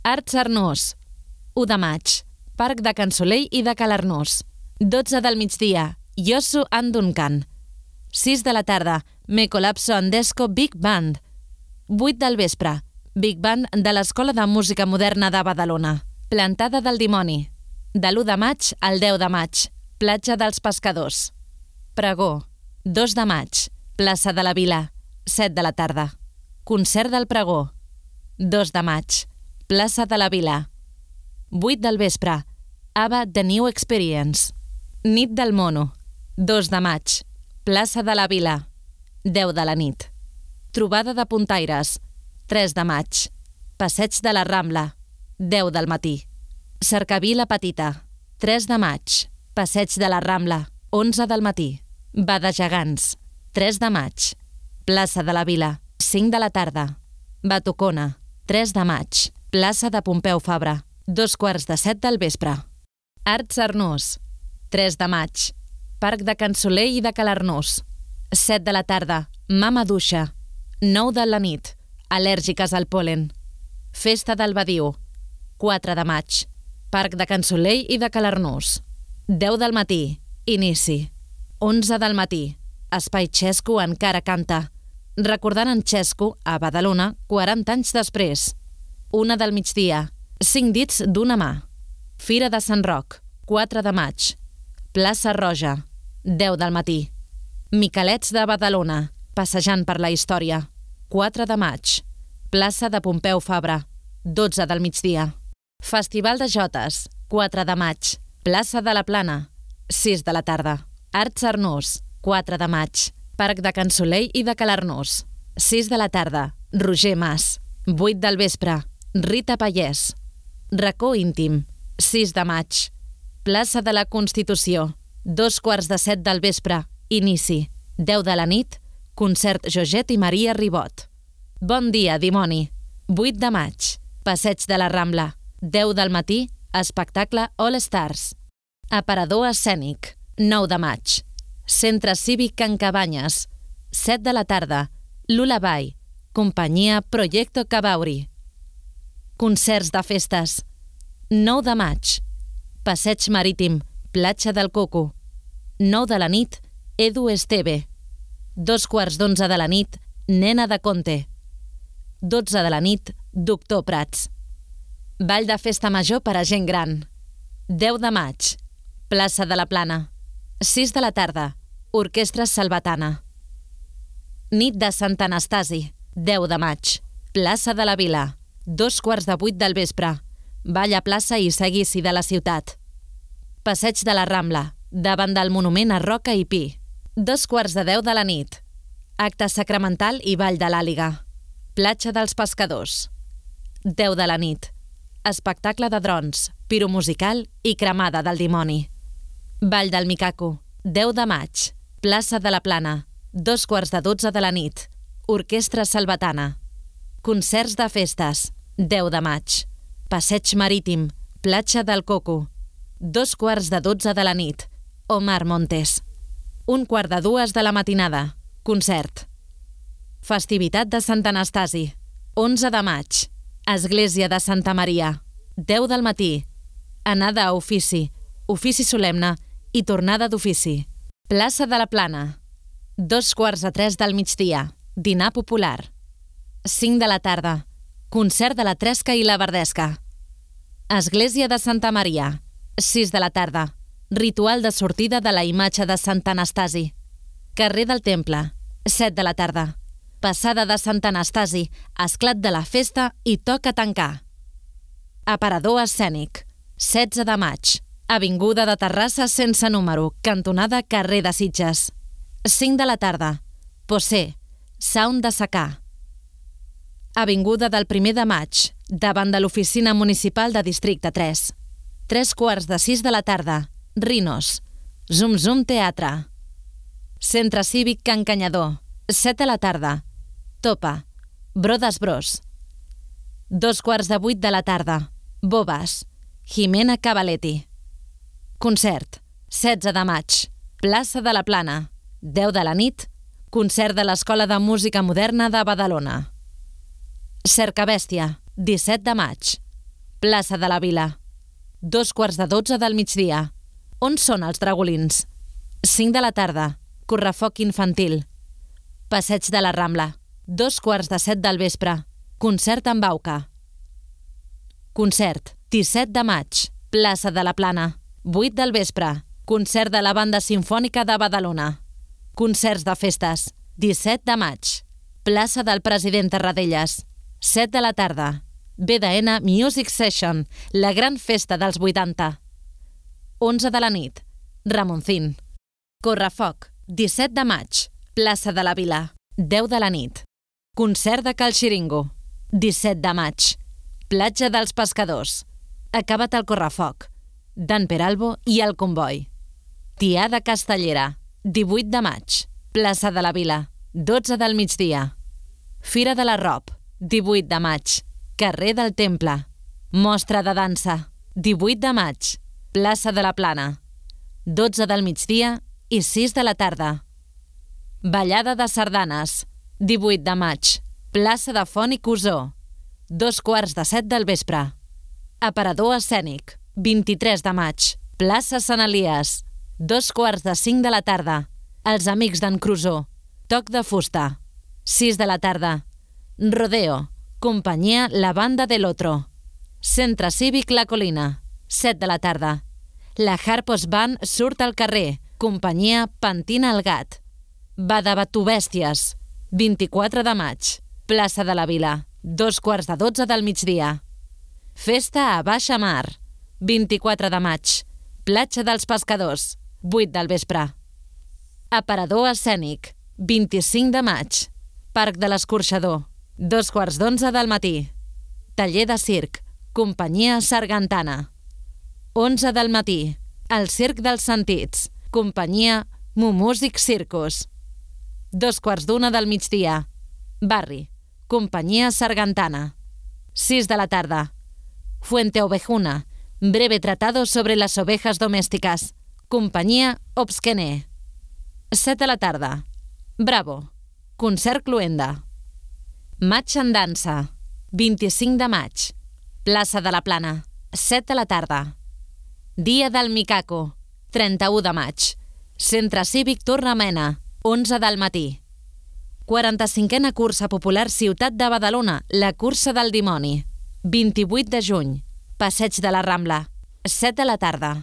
Arts Arnús, 1 de maig, Parc de Can Solell i de Calarnús. 12 del migdia, Yosu and Duncan. 6 de la tarda, Me Colapso Andesco Big Band. 8 del vespre, Big Band de l'Escola de Música Moderna de Badalona. Plantada del dimoni. De l'1 de maig al 10 de maig, Platja dels Pescadors. Pregó. 2 de maig, Plaça de la Vila, 7 de la tarda. Concert del pregó. 2 de maig, Plaça de la Vila. 8 del vespre, ABBA The New Experience. Nit del Mono. 2 de maig, Plaça de la Vila. 10 de la nit. Trobada de puntaires. 3 de maig, Passeig de la Rambla. 10 del matí. Cercavila Petita. 3 de maig, Passeig de la Rambla. 11 del matí. Bada Gegants. 3 de maig, Plaça de la Vila. 5 de la tarda. Batucona. 3 de maig, Plaça de Pompeu Fabra. 2:45 del vespre. Arts Arnús. 3 de maig, Parc de Can Solell i de Calarnús. 7 de la tarda, Mama Duixa. 9 de la nit, Al·lèrgiques al pol·len. Festa del Badiu. 4 de maig, Parc de Can Solell i de Calarnús. 10 del matí, Inici. 11 del matí, Espai Xesco encara canta, recordant en Xesco a Badalona 40 anys després. 1 del migdia, 5 dits d'una mà. Fira de Sant Roc, 4 de maig, Plaça Roja. 10 del matí. Miquelets de Badalona, passejant per la història. 4 de maig, Plaça de Pompeu Fabra. 12 del migdia. Festival de Jotes, 4 de maig, Plaça de la Plana. 6 de la tarda. Arts Arnús, 4 de maig, Parc de Can Solell i de Calarnús. 6 de la tarda, Roger Mas. 8 del vespre, Rita Pallès. Racó íntim, 6 de maig, Plaça de la Constitució. 2:45 del vespre, Inici. 10 de la nit, Concert Joget i Maria Ribot. Bon dia, dimoni. 8 de maig, Passeig de la Rambla. 10 del matí, Espectacle All Stars. Aparador escènic. 9 de maig, Centre Cívic Can Cabanyes. 7 de la tarda, Lullaby, Companyia Proyecto Cabauri. Concerts de festes. 9 de maig, Passeig Marítim, Platja del Coco. 9 de la nit, Edu Esteve. 2:15 de la nit, Nena de Conte. 12 de la nit, Doctor Prats. Ball de festa major per a gent gran. 10 de maig, Plaça de la Plana. 6 de la tarda, Orquestra Salvatana. Nit de Sant Anastasi, 10 de maig, Plaça de la Vila. 2:15 del vespre, Ball a plaça i seguici de la ciutat. Passeig de la Rambla, davant del monument a Roca i Pi. 2:45 de la nit, Acte sacramental i ball de l'Àliga. Platja dels Pescadors. 10 de la nit, Espectacle de drons, piromusical i cremada del dimoni. Ball del Micaco. 10 de maig, Plaça de la Plana. 2:15 de la nit, Orquestra Salvatana. Concerts de festes. 10 de maig, Passeig Marítim, Platja del Coco. 2:15 de la nit, Omar Montes. 1:45 de la matinada, concert. Festivitat de Sant Anastasi. 11 de maig, Església de Santa Maria. 10 del matí, anada a ofici, ofici solemne i tornada d'ofici. Plaça de la Plana. 2:45 del migdia, dinar popular. 5 de la tarda, concert de la Tresca i la Verdesca. Església de Santa Maria. 6 de la tarda, ritual de sortida de la imatge de Sant Anastasi. Carrer del Temple. 7 de la tarda, passada de Sant Anastasi, esclat de la festa i toca tancar. Aparador escènic. 16 de maig, Avinguda de Terrassa sense número, cantonada Carrer de Sitges. 5 de la tarda, Posé, Sound de Secà. Avinguda del 1 de maig, davant de l'Oficina Municipal de Districte 3. 3:45 de la tarda, Rinos, Zum Zum Teatre. Centre Cívic Can Canyador. 7 de la tarda, Topa, Brodes Bros. 2:15 de la tarda, Bobas, Jimena Cavaletti. Concert. 16 de maig, Plaça de la Plana. 10 de la nit, concert de l'Escola de Música Moderna de Badalona. Cercabèstia. 17 de maig, plaça de la Vila. 2:45 del migdia. On són els dragolins? 5 de la tarda, correfoc infantil. Passeig de la Rambla. 2:15 del vespre, concert amb Bauca. Concert, 17 de maig, plaça de la Plana. 8 del vespre, concert de la Banda Simfònica de Badalona. Concerts de festes, 17 de maig, plaça del President Tarradellas. 7 de la tarda, BDN Music Session, la gran festa dels 80. 11 de la nit, Ramoncín. Correfoc, 17 de maig, plaça de la Vila. 10 de la nit, concert de Cal Xiringo. 17 de maig, platja dels pescadors. Acabat el correfoc, Dan Peralbo i el comboi. Tiada Castellera, 18 de maig, plaça de la Vila. 12 del migdia. Fira de l'Arrop, 18 de maig, carrer del Temple. Mostra de dansa, 18 de maig, plaça de la Plana. 12 del migdia i 6 de la tarda. Ballada de sardanes, 18 de maig, plaça de Font i Cosó. 2:15 del vespre. Aparador escènic, 23 de maig, plaça Sant Elies. 2:45 de la tarda. Els amics d'en Crusó. Toc de fusta. 6 de la tarda. Rodeo. Companyia La Banda del Otro. Centre Cívic La Colina. 7 de la tarda. La Harpos Band surt al carrer. Companyia Pentina el Gat. Badabatubèsties. 24 de maig. Plaça de la Vila. 2:15 del migdia. Festa a Baixa Mar. 24 de maig. Platja dels Pescadors. 8 del vespre. Aparador escènic. 25 de maig. Parc de l'Escorxador. 2:15 del matí. Taller de circ. Companyia Sargantana. 11 del matí. El Circ dels Sentits. Companyia Mumúsic Circus. 2:15 del migdia. Barri. Companyia Sargantana. 6 de la tarda. Fuente Ovejuna. Breve tratado sobre las ovejas domésticas. Companyia Obsquené. 7 de la tarda. Bravo. Concert Cluenda. Maig en dansa. 25 de maig. Plaça de la Plana. 7 de la tarda. Dia del Micaco. 31 de maig. Centre Cívic Torremena. 11 del matí. 45a cursa popular Ciutat de Badalona, la cursa del dimoni. 28 de juny. Passeig de la Rambla. 7 de la tarda.